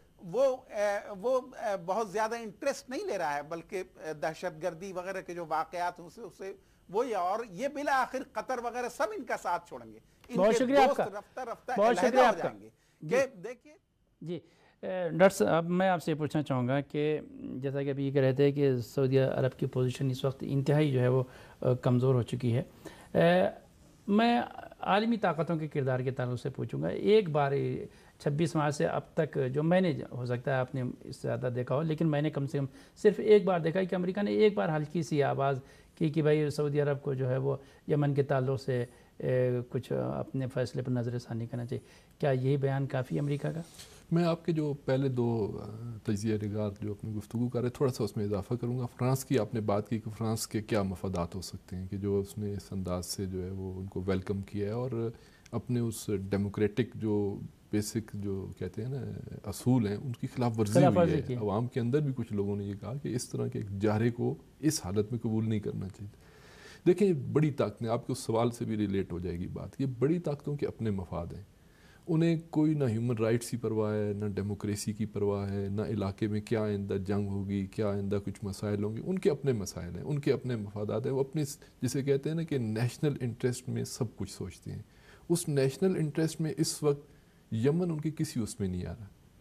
وہ بہت زیادہ انٹرسٹ نہیں لے رہا ہے، بلکہ دہشت گردی وغیرہ کے جو واقعات ہیں اسے وہی، اور یہ بالآخر قطر وغیرہ سب ان کا ساتھ چھوڑیں گے، بہت شکریہ آپ کا، بہت شکریہ آپ کا کہ دیکھیے جی ڈاکٹر صاحب، میں آپ سے پوچھنا چاہوں گا کہ جیسا کہ ابھی یہ کہہ رہے تھے کہ سعودی عرب کی پوزیشن اس وقت انتہائی جو ہے وہ کمزور ہو چکی ہے، میں عالمی طاقتوں کے کردار کے تعلق سے پوچھوں گا۔ ایک بار 26 مارچ سے اب تک جو میں نے، ہو سکتا ہے آپ نے اس سے زیادہ دیکھا ہو، لیکن میں نے کم سے کم صرف ایک بار دیکھا ہے کہ امریکہ نے ایک بار ہلکی سی آواز کی کہ بھائی سعودی عرب کو جو ہے وہ یمن کے تعلق سے کچھ اپنے فیصلے پر نظر ثانی کرنا چاہیے۔ کیا یہی بیان کافی ہے امریکہ کا؟ میں آپ کے جو پہلے 2 تجزیہ نگار جو اپنی گفتگو کر رہے تھوڑا سا اس میں اضافہ کروں گا۔ فرانس کی آپ نے بات کی کہ فرانس کے کیا مفادات ہو سکتے ہیں کہ جو اس نے اس انداز سے جو ہے وہ ان کو ویلکم کیا ہے، اور اپنے اس ڈیموکریٹک جو بیسک جو کہتے ہیں نا اصول ہیں ان کی خلاف ورزی ہوئی ہے۔ عوام کے اندر بھی کچھ لوگوں نے یہ کہا کہ اس طرح کے ایک جارحے کو اس حالت میں قبول نہیں کرنا چاہیے۔ دیکھیں بڑی طاقتیں، آپ کے اس سوال سے بھی ریلیٹ ہو جائے گی بات، یہ بڑی طاقتوں کے اپنے مفاد ہیں، انہیں کوئی نہ ہیومن رائٹس کی پرواہ ہے، نہ ڈیموکریسی کی پرواہ ہے، نہ علاقے میں کیا آئندہ جنگ ہوگی، کیا آئندہ کچھ مسائل ہوں گے، ان کے اپنے مسائل ہیں، ان کے اپنے مفادات ہیں، وہ اپنے جسے کہتے ہیں نا کہ نیشنل انٹرسٹ میں سب کچھ سوچتے ہیں۔ اس نیشنل انٹرسٹ میں اس وقت یمن ان کے کسی اس میں نہیں آ رہا،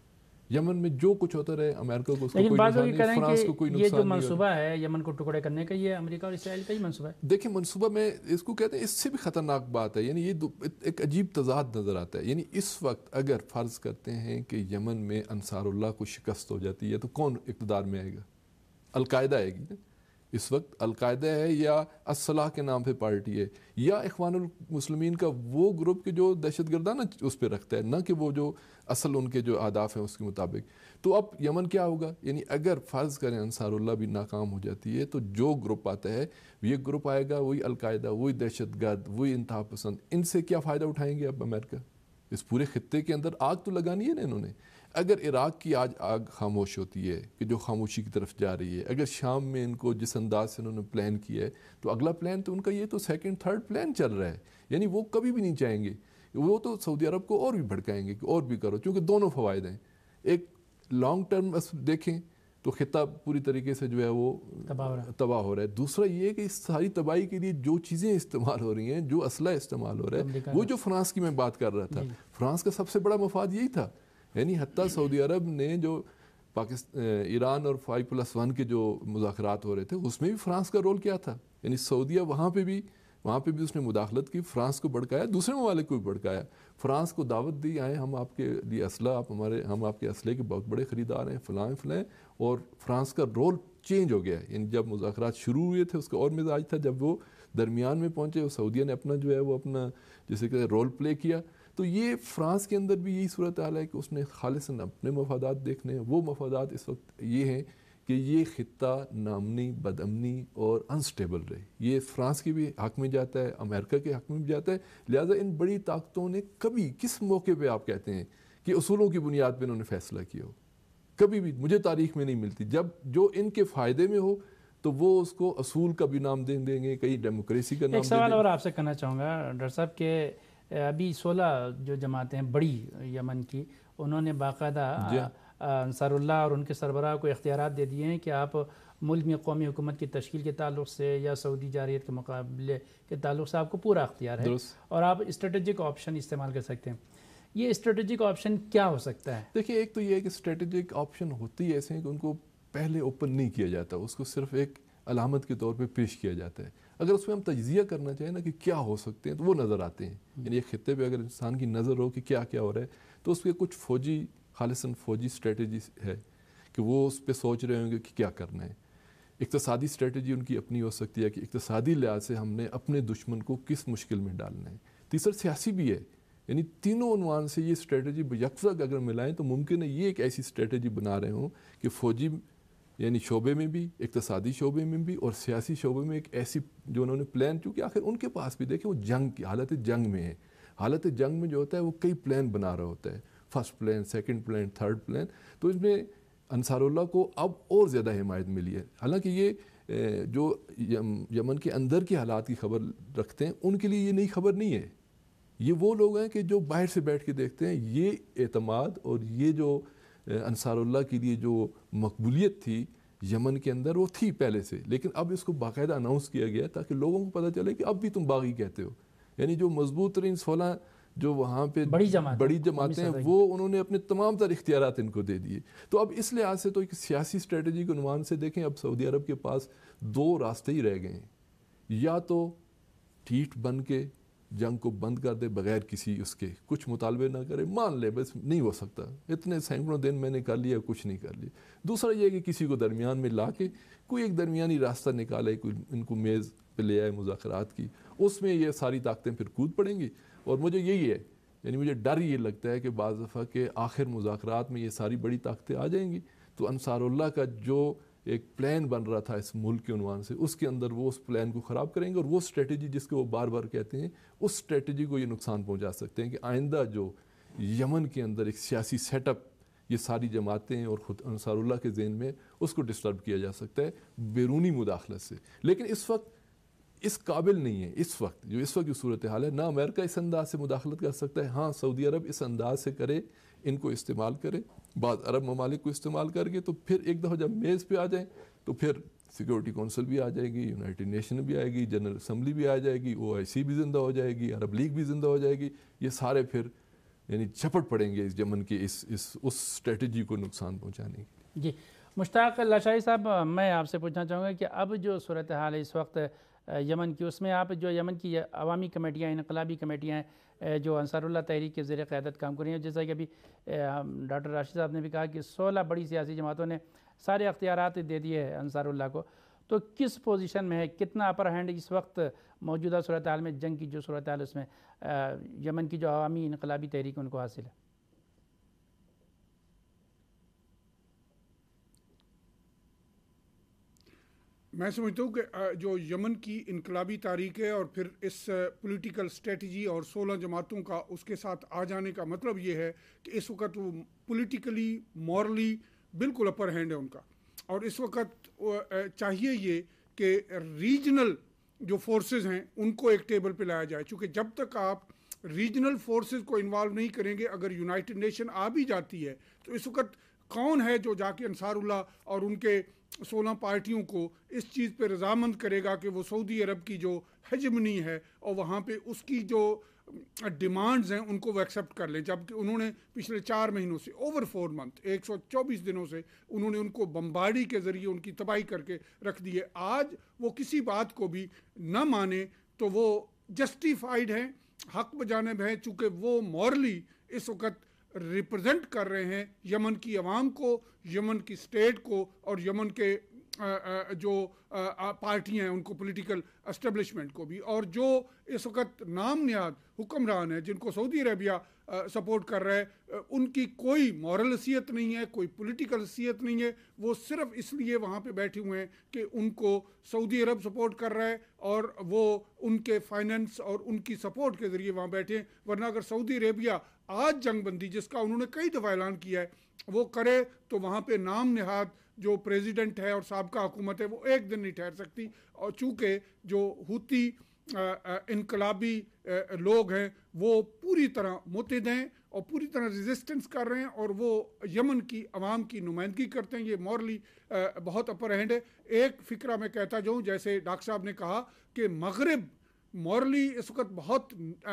یمن میں جو کچھ ہوتا رہے امریکہ کو اس کو لیکن کوئی بعض نقصان لوگ یہ نہیں، کہہ رہے فرانس ہیں کو کوئی کہ یہ نقصان جو نہیں منصوبہ ہے یمن کو ٹکڑے کرنے کا، یہ امریکہ اور اسرائیل کا ہی منصوبہ ہے. دیکھیں منصوبہ میں اس کو کہتے ہیں، اس سے بھی خطرناک بات ہے، یعنی یہ ایک عجیب تضاد نظر آتا ہے. یعنی اس وقت اگر فرض کرتے ہیں کہ یمن میں انصار اللہ کو شکست ہو جاتی ہے تو کون اقتدار میں آئے گا؟ القاعدہ آئے گی نا. اس وقت القاعدہ ہے یا الصلاح کے نام پہ پارٹی ہے، یا اخوان المسلمین کا وہ گروپ کے جو دہشت گردانہ اس پہ رکھتا ہے، نہ کہ وہ جو اصل ان کے جو اہداف ہیں اس کے مطابق. تو اب یمن کیا ہوگا؟ یعنی اگر فرض کریں انصار اللہ بھی ناکام ہو جاتی ہے تو جو گروپ آتا ہے یہ گروپ آئے گا وہی القاعدہ، وہی دہشت گرد، وہی انتہا پسند. ان سے کیا فائدہ اٹھائیں گے اب امریکہ؟ اس پورے خطے کے اندر آگ تو لگانی ہے نا انہوں نے. اگر عراق کی آج آگ خاموش ہوتی ہے کہ جو خاموشی کی طرف جا رہی ہے، اگر شام میں ان کو جس انداز سے انہوں نے پلان کیا ہے تو اگلا پلان تو ان کا یہ تو سیکنڈ تھرڈ پلان چل رہا ہے. یعنی وہ کبھی بھی نہیں چاہیں گے، وہ تو سعودی عرب کو اور بھی بھڑکائیں گے کہ اور بھی کرو، کیونکہ دونوں فوائد ہیں. ایک لانگ ٹرم دیکھیں تو خطہ پوری طریقے سے جو ہے وہ تباہ ہو رہا ہے. دوسرا یہ کہ اس ساری تباہی کے لیے جو چیزیں استعمال ہو رہی ہیں، جو اسلحہ استعمال ہو رہا ہے، وہ جو فرانس کی میں بات کر رہا تھا، فرانس کا سب سے بڑا مفاد یہی تھا. یعنی حتیٰ سعودی عرب نے جو ایران اور 5+1 کے جو مذاکرات ہو رہے تھے اس میں بھی فرانس کا رول کیا تھا. یعنی سعودیہ وہاں پہ بھی اس نے مداخلت کی، فرانس کو بھڑکایا، دوسرے ممالک کو بھی بھڑکایا، فرانس کو دعوت دی، آئے ہم آپ کے لیے اسلحہ، ہم آپ کے اسلحے کے بہت بڑے خریدار ہیں، فلاں. اور فرانس کا رول چینج ہو گیا. یعنی جب مذاکرات شروع ہوئے تھے اس کا اور مزاج تھا، جب وہ درمیان میں پہنچے سعودیہ نے اپنا جو ہے وہ اپنا جیسے کہ رول پلے کیا. تو یہ فرانس کے اندر بھی یہی صورتحال ہے کہ اس نے خالصاً اپنے مفادات دیکھنے ہیں. وہ مفادات اس وقت یہ ہیں کہ یہ خطہ نامنی، بدامنی اور انسٹیبل رہے. یہ فرانس کے بھی حق میں جاتا ہے، امریکہ کے حق میں بھی جاتا ہے. لہٰذا ان بڑی طاقتوں نے کبھی کس موقع پہ آپ کہتے ہیں کہ اصولوں کی بنیاد پہ انہوں نے فیصلہ کیا ہو؟ کبھی بھی مجھے تاریخ میں نہیں ملتی. جب جو ان کے فائدے میں ہو تو وہ اس کو اصول کا بھی نام دیں گے، کہیں ڈیموکریسی کا نام دیں گے. ایک سوال اور آپ سے کرنا چاہوں گا ڈاکٹر صاحب کہ ابھی 16 جو جماعتیں ہیں بڑی یمن کی، انہوں نے باقاعدہ انصار اللہ اور ان کے سربراہ کو اختیارات دے دیے ہیں کہ آپ ملک میں قومی حکومت کی تشکیل کے تعلق سے یا سعودی جارحیت کے مقابلے کے تعلق سے آپ کو پورا اختیار ہے اور آپ اسٹریٹجک آپشن استعمال کر سکتے ہیں. یہ اسٹریٹجک آپشن کیا ہو سکتا ہے؟ دیکھیے، ایک تو یہ ہے کہ اسٹریٹجک آپشن ہوتی ہے ایسے ہیں کہ ان کو پہلے اوپن نہیں کیا جاتا، اس کو صرف ایک علامت کے طور پہ پیش کیا جاتا ہے. اگر اس میں ہم تجزیہ کرنا چاہیں نا کہ کیا ہو سکتے ہیں تو وہ نظر آتے ہیں. یعنی ایک خطے پہ اگر انسان کی نظر ہو کہ کیا کیا ہو رہا ہے تو اس کے کچھ خالصاً فوجی اسٹریٹجی ہے کہ وہ اس پہ سوچ رہے ہوں گے کہ کیا کرنا ہے. اقتصادی اسٹریٹجی ان کی اپنی ہو سکتی ہے کہ اقتصادی لحاظ سے ہم نے اپنے دشمن کو کس مشکل میں ڈالنا ہے. تیسرا سیاسی بھی ہے. یعنی تینوں عنوان سے یہ اسٹریٹجی یکساں اگر ملائیں تو ممکن ہے یہ ایک ایسی اسٹریٹجی بنا رہے ہوں کہ فوجی یعنی شعبے میں بھی، اقتصادی شعبے میں بھی اور سیاسی شعبے میں ایک ایسی جو انہوں نے پلان، چونکہ آخر ان کے پاس بھی دیکھیں وہ جنگ کی حالت جنگ میں ہے. حالت جنگ میں جو ہوتا ہے وہ کئی پلان بنا رہا ہوتا ہے، first plan, second plan, third plan. تو اس میں انصار اللہ کو اب اور زیادہ حمایت ملی ہے. حالانکہ یہ جو یمن کے اندر کے حالات کی خبر رکھتے ہیں ان کے لیے یہ نئی خبر نہیں ہے. یہ وہ لوگ ہیں کہ جو باہر سے بیٹھ کے دیکھتے ہیں. یہ اعتماد اور یہ جو انصار اللہ کے لیے جو مقبولیت تھی یمن کے اندر وہ تھی پہلے سے، لیکن اب اس کو باقاعدہ اناؤنس کیا گیا تاکہ لوگوں کو پتہ چلے کہ اب بھی تم باغی کہتے ہو. یعنی جو مضبوط ترین 16 جو وہاں پہ بڑی جماعتیں ہیں وہ انہوں نے اپنے تمام تر اختیارات ان کو دے دیے. تو اب اس لحاظ سے تو ایک سیاسی اسٹریٹجی کے عنوان سے دیکھیں اب سعودی عرب کے پاس 2 راستے ہی رہ گئے ہیں. یا تو ٹھیٹ بن کے جنگ کو بند کر دے بغیر کسی اس کے کچھ مطالبے نہ کرے، مان لے بس نہیں ہو سکتا، اتنے سینکڑوں دن میں نے کر لیا کچھ نہیں کر لیا. دوسرا یہ کہ کسی کو درمیان میں لا کے کوئی ایک درمیانی راستہ نکالے، کوئی ان کو میز پہ لے آئے مذاکرات کی، اس میں یہ ساری طاقتیں پھر کود پڑیں گی. اور مجھے یہی ہے، یعنی مجھے ڈر یہ لگتا ہے کہ بعض دفعہ کہ آخر مذاکرات میں یہ ساری بڑی طاقتیں آ جائیں گی تو انصار اللہ کا جو ایک پلان بن رہا تھا اس ملک کے عنوان سے اس کے اندر وہ اس پلان کو خراب کریں گے، اور وہ اسٹریٹجی جس کو وہ بار بار کہتے ہیں اس اسٹریٹجی کو یہ نقصان پہنچا سکتے ہیں کہ آئندہ جو یمن کے اندر ایک سیاسی سیٹ اپ یہ ساری جماعتیں اور خود انصار اللہ کے ذہن میں اس کو ڈسٹرب کیا جا سکتا ہے بیرونی مداخلت سے. لیکن اس وقت اس قابل نہیں ہے. اس وقت کی صورتحال ہے، نہ امریکہ اس انداز سے مداخلت کر سکتا ہے. ہاں سعودی عرب اس انداز سے کرے، ان کو استعمال کرے، بعض عرب ممالک کو استعمال کر کے، تو پھر ایک دفعہ جب میز پہ آ جائیں تو پھر سیکورٹی کونسل بھی آ جائے گی، یونائٹڈ نیشن بھی آئے گی، جنرل اسمبلی بھی آ جائے گی، OIC بھی زندہ ہو جائے گی، عرب لیگ بھی زندہ ہو جائے گی. یہ سارے پھر یعنی جھپٹ پڑیں گے اس یمن کے اس اسٹریٹجی کو نقصان پہنچانے کے لیے۔ جی مشتاق لاشائی صاحب، میں آپ سے پوچھنا چاہوں گا کہ اب جو صورتحال ہے اس وقت یمن کی، اس میں آپ جو یمن کی عوامی کمیٹیاں، انقلابی کمیٹیاں ہیں جو انصار اللہ تحریک کے زیر قیادت کام کر رہی ہیں، جیسا کہ ابھی ڈاکٹر راشد صاحب نے بھی کہا کہ 16 بڑی سیاسی جماعتوں نے سارے اختیارات دے دیے ہیں انصار اللہ کو، تو کس پوزیشن میں ہے، کتنا اپر ہینڈ اس وقت موجودہ صورتحال میں، جنگ کی جو صورتحال اس میں یمن کی جو عوامی انقلابی تحریک ان کو حاصل ہے؟ میں سمجھتا ہوں کہ جو یمن کی انقلابی تاریخ ہے اور پھر اس پولیٹیکل اسٹریٹجی اور 16 جماعتوں کا اس کے ساتھ آ جانے کا مطلب یہ ہے کہ اس وقت وہ پولیٹیکلی مورلی بالکل اپر ہینڈ ہے ان کا، اور اس وقت چاہیے یہ کہ ریجنل جو فورسز ہیں ان کو ایک ٹیبل پہ لایا جائے، چونکہ جب تک آپ ریجنل فورسز کو انوالو نہیں کریں گے، اگر یونائٹڈ نیشن آ بھی جاتی ہے تو اس وقت کون ہے جو جا کے انصار اللہ اور ان کے 16 پارٹیوں کو اس چیز پہ رضامند کرے گا کہ وہ سعودی عرب کی جو ہیجمنی ہے اور وہاں پہ اس کی جو ڈیمانڈز ہیں ان کو وہ ایکسیپٹ کر لیں، جبکہ انہوں نے پچھلے 4 مہینوں سے اوور 4 منتھ 124 دنوں سے انہوں نے ان کو بمباری کے ذریعے ان کی تباہی کر کے رکھ دی ہے۔ آج وہ کسی بات کو بھی نہ مانے تو وہ جسٹیفائیڈ ہیں، حق بجانب ہیں، چونکہ وہ مورلی اس وقت ریپرزینٹ کر رہے ہیں یمن کی عوام کو، یمن کی اسٹیٹ کو اور یمن کے جو پارٹیاں ہیں ان کو، پولیٹیکل اسٹیبلشمنٹ کو بھی، اور جو اس وقت نام نہاد حکمران ہیں جن کو سعودی عربیہ سپورٹ کر رہا ہے، ان کی کوئی مورل حیثیت نہیں ہے، کوئی پولیٹیکل حیثیت نہیں ہے، وہ صرف اس لیے وہاں پہ بیٹھے ہوئے ہیں کہ ان کو سعودی عرب سپورٹ کر رہا ہے اور وہ ان کے فائننس اور ان کی سپورٹ کے ذریعے وہاں بیٹھے ہیں۔ ورنہ اگر سعودی عربیہ آج جنگ بندی، جس کا انہوں نے کئی دفعہ اعلان کیا ہے، وہ کرے تو وہاں پہ نام نہاد جو پریزیڈنٹ ہے اور سابقہ حکومت ہے وہ ایک دن نہیں ٹھہر سکتی، اور چونکہ جو ہوتی انقلابی لوگ ہیں وہ پوری طرح متحد ہیں اور پوری طرح ریزسٹنس کر رہے ہیں اور وہ یمن کی عوام کی نمائندگی کرتے ہیں، یہ مورلی بہت اپر ہینڈ ہے۔ ایک فکرہ میں کہتا جاؤں، جیسے ڈاکٹر صاحب نے کہا کہ مغرب مورلی اس وقت بہت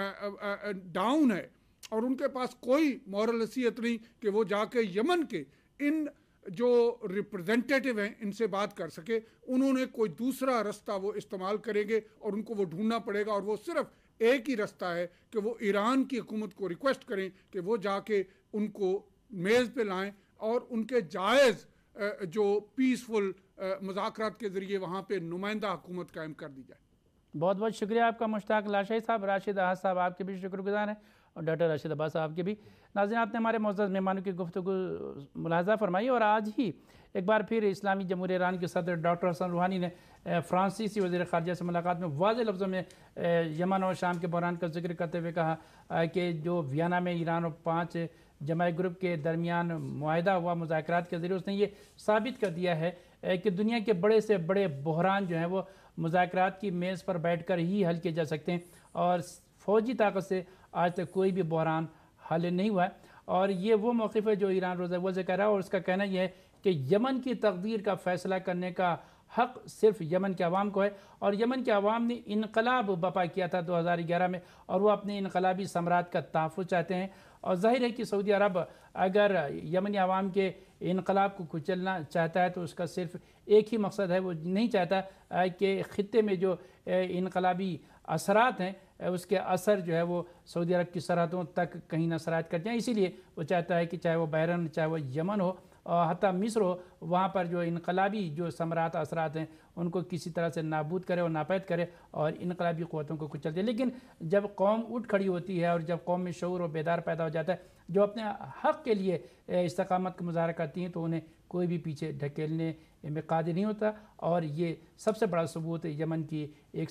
ڈاؤن ہے اور ان کے پاس کوئی مورل حیثیت نہیں کہ وہ جا کے یمن کے ان جو ریپرزینٹیٹیو ہیں ان سے بات کر سکے۔ انہوں نے کوئی دوسرا رستہ وہ استعمال کریں گے اور ان کو وہ ڈھونڈنا پڑے گا، اور وہ صرف ایک ہی رستہ ہے کہ وہ ایران کی حکومت کو ریکویسٹ کریں کہ وہ جا کے ان کو میز پہ لائیں اور ان کے جائز جو پیسفل مذاکرات کے ذریعے وہاں پہ نمائندہ حکومت قائم کر دی جائے۔ بہت بہت شکریہ آپ کا مشتاق لاشائی صاحب، راشد احد صاحب آپ کے بھی شکر گزار ہیں، اور ڈاکٹر راشد عباس صاحب کے بھی۔ ناظرین، آپ نے ہمارے معزز مہمانوں کی گفتگو ملاحظہ فرمائی، اور آج ہی ایک بار پھر اسلامی جمہوریہ ایران کے صدر ڈاکٹر حسن روحانی نے فرانسیسی وزیر خارجہ سے ملاقات میں واضح لفظوں میں یمن اور شام کے بحران کا ذکر کرتے ہوئے کہا کہ جو ویانا میں ایران اور 5 جماعی گروپ کے درمیان معاہدہ ہوا، مذاکرات کے ذریعے اس نے یہ ثابت کر دیا ہے کہ دنیا کے بڑے سے بڑے بحران جو ہیں وہ مذاکرات کی میز پر بیٹھ کر ہی حل کیے جا سکتے ہیں، اور فوجی طاقت سے آج تک کوئی بھی بحران حل نہیں ہوا ہے۔ اور یہ وہ موقف ہے جو ایران روز اول سے کہہ رہا ہے، اور اس کا کہنا یہ ہے کہ یمن کی تقدیر کا فیصلہ کرنے کا حق صرف یمن کے عوام کو ہے، اور یمن کے عوام نے انقلاب برپا کیا تھا 2011 میں، اور وہ اپنے انقلابی ثمرات کا تحفظ چاہتے ہیں۔ اور ظاہر ہے کہ سعودی عرب اگر یمنی عوام کے انقلاب کو کچلنا چاہتا ہے تو اس کا صرف ایک ہی مقصد ہے، وہ نہیں چاہتا کہ خطے میں جو انقلابی اثرات ہیں اس کے اثر جو ہے وہ سعودی عرب کی سرحدوں تک کہیں نہ سرایت کر جائیں۔ اسی لیے وہ چاہتا ہے کہ چاہے وہ بحرین، چاہے وہ یمن ہو، اور حتیٰ مصر ہو، وہاں پر جو انقلابی جو ثمرات اثرات ہیں ان کو کسی طرح سے نابود کرے اور ناپید کرے اور انقلابی قوتوں کو کچل دے۔ لیکن جب قوم اٹھ کھڑی ہوتی ہے اور جب قوم میں شعور و بیدار پیدا ہو جاتا ہے، جو اپنے حق کے لیے استقامت کا مظاہرہ کرتی ہیں، تو انہیں کوئی بھی پیچھے ڈھکیلنے میں قادر نہیں ہوتا۔ اور یہ سب سے بڑا ثبوت یمن کی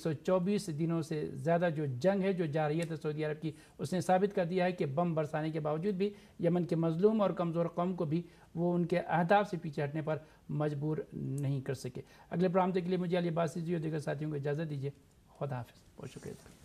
124 دنوں سے زیادہ جو جنگ ہے جو جارحیت ہے سعودی عرب کی، اس نے ثابت کر دیا ہے کہ بم برسانے کے باوجود بھی یمن کے مظلوم اور کمزور قوم کو بھی وہ ان کے اہداف سے پیچھے ہٹنے پر مجبور نہیں کر سکے۔ اگلے پروگرام کے لیے مجھے علی عباسی جی اور دیگر ساتھیوں کو اجازت دیجیے۔ خدا حافظ، بہت شکریہ۔